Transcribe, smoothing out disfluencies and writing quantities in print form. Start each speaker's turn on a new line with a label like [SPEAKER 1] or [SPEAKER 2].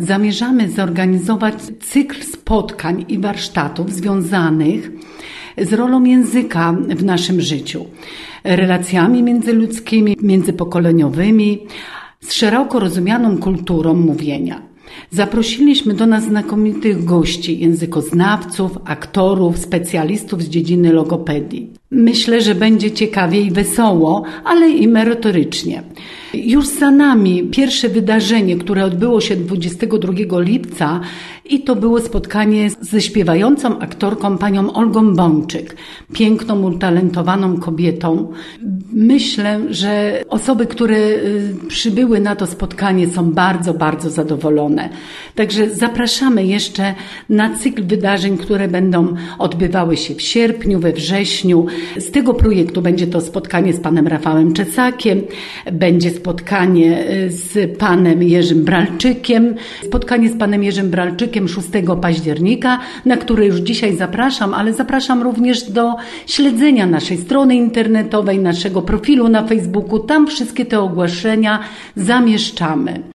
[SPEAKER 1] zamierzamy zorganizować cykl spotkań i warsztatów związanych z rolą języka w naszym życiu, relacjami międzyludzkimi, międzypokoleniowymi, z szeroko rozumianą kulturą mówienia. Zaprosiliśmy do nas znakomitych gości, językoznawców, aktorów, specjalistów z dziedziny logopedii. Myślę, że będzie ciekawie i wesoło, ale i merytorycznie. Już za nami pierwsze wydarzenie, które odbyło się 22 lipca i to było spotkanie ze śpiewającą aktorką panią Olgą Bączyk, piękną, utalentowaną kobietą. Myślę, że osoby, które przybyły na to spotkanie są bardzo, bardzo zadowolone. Także zapraszamy jeszcze na cykl wydarzeń, które będą odbywały się w sierpniu, we wrześniu. Z tego projektu będzie to spotkanie z panem Rafałem Czesakiem, będzie spotkanie z panem Jerzym Bralczykiem, spotkanie z panem Jerzym Bralczykiem 6 października, na które już dzisiaj zapraszam, ale zapraszam również do śledzenia naszej strony internetowej, naszego profilu na Facebooku. Tam wszystkie te ogłoszenia zamieszczamy.